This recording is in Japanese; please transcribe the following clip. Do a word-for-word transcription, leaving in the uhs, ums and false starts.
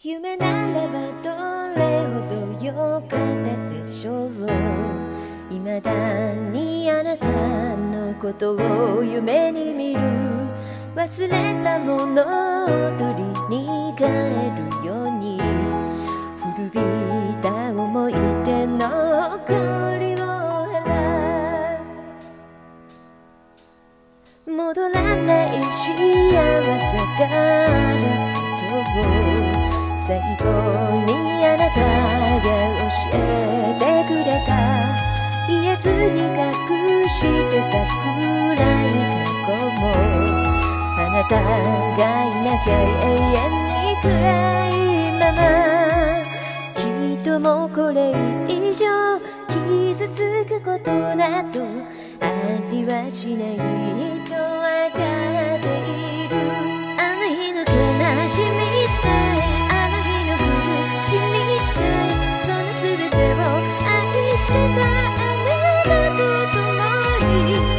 夢ならばどれほどよかったでしょう。未だにあなたのことを夢に見る。忘れたものを取りに帰るように、古びた思い出の誇りを払う。戻らない幸せがあることを最後にあなたが教えてくれた。言えずに隠してたくらい過去も、あなたがいなきゃ永遠に暗いまま。きっともうこれ以上傷つくことなどありはしないとわかっている。あの日の悲しみさえ、あの日の苦しみさえ、その全てを愛してたあなたと共に